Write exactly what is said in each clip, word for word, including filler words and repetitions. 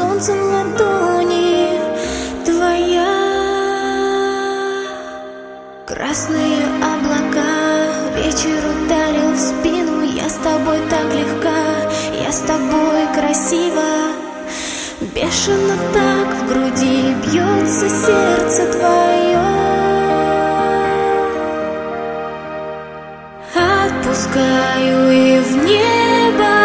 солнцем ладони твоя. Красные облака, вечер ударил в спину. Я с тобой так легка, я с тобой красива. Бешено так в груди бьется сердце твое. Отпускаю и в небо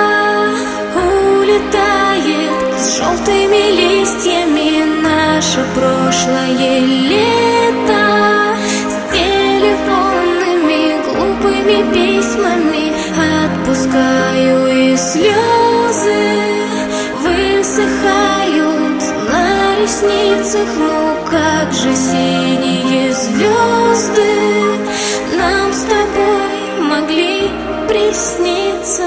улетает с желтыми листьями наше прошлое лето. С телефонными глупыми письмами отпускаю, и слезы высыхают на ресницах. Ну как же синие звезды нам с тобой могли присниться.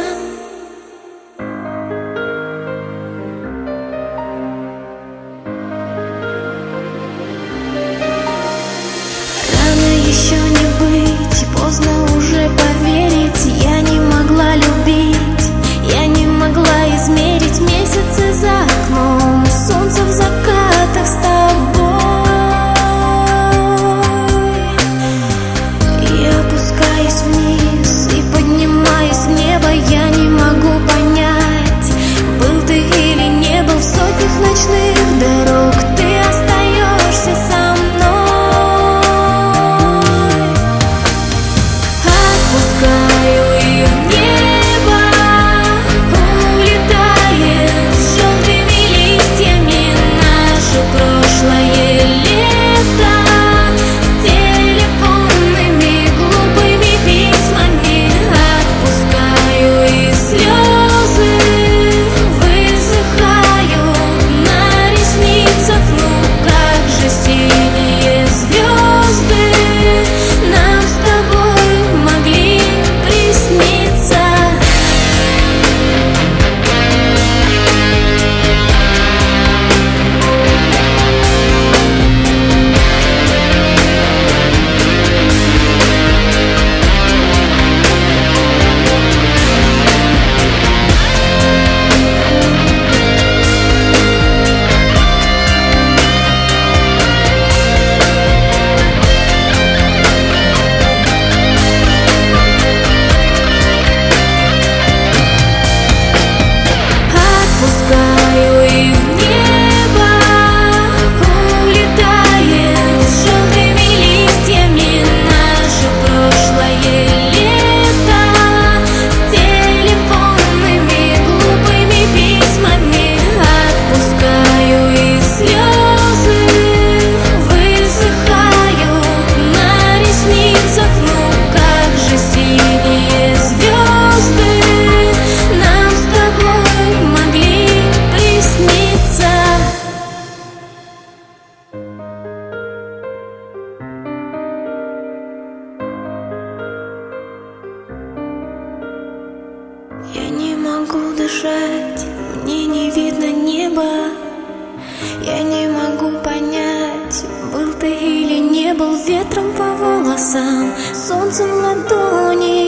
Рано еще не быть, поздно уже поверить. Я не могла любить, я не могла измерить месяцы за окном, солнце в закатах с тобой. Я опускаюсь вниз и поднимаюсь в небо. Я не могу понять, был ты или не был. В сотнях ночных дорог ты остаешься со мной. Отпускаю и в небо улетает с желтыми листьями наше прошлое лето. С телефонными глупыми письмами отпускаю, и слезы высыхают на ресницах. Ну как же синие звезды нам с тобой могли присниться. Отпускаю и в небо улетает с желтыми листьями наше прошлое лето. С телефонными глупыми письмами отпускаю, и слезы высыхают на ресницах. Ну как же синие звезды нам с тобой могли присниться. Я не могу дышать, мне не видно неба. Я не могу понять, был ты или не был. Ветром по волосам, солнцем ладони